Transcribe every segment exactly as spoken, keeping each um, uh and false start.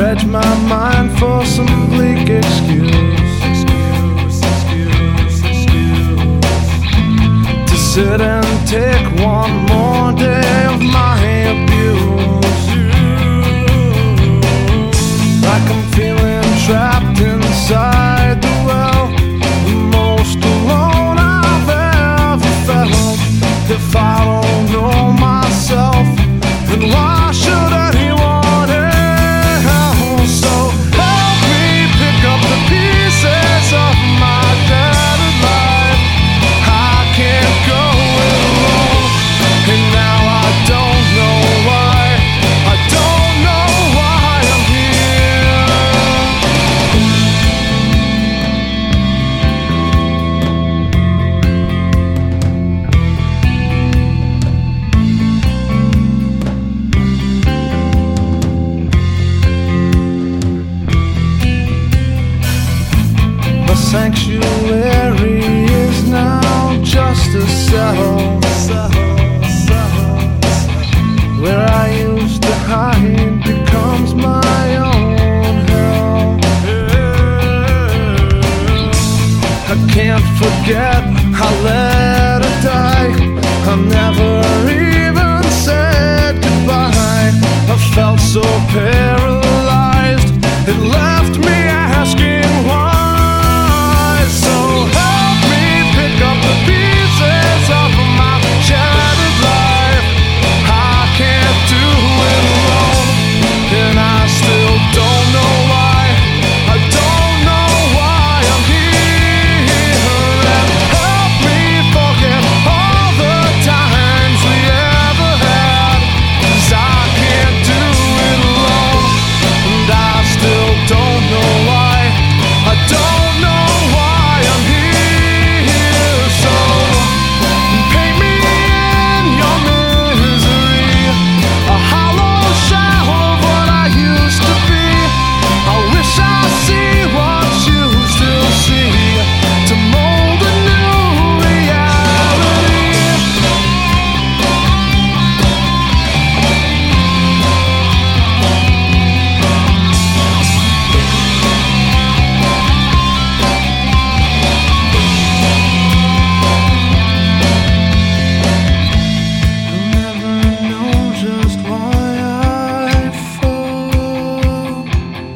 dredge my mind for some bleak excuse, excuse, excuse, excuse to sit and take one more day of my abuse. Like I'm feeling trapped inside the well, the most alone I've ever felt. If I don't know myself, then why should anyone else? So help me pick up the pieces of my shattered life. I can't go it alone, and now I don't know why. I don't know why I'm sanctuary is now just a cell where I used to hide becomes my own hell. I can't forget I let her die. I never even said goodbye. I felt so paralyzed, it left me asking why.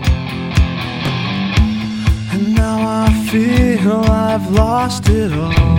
I've lost it all.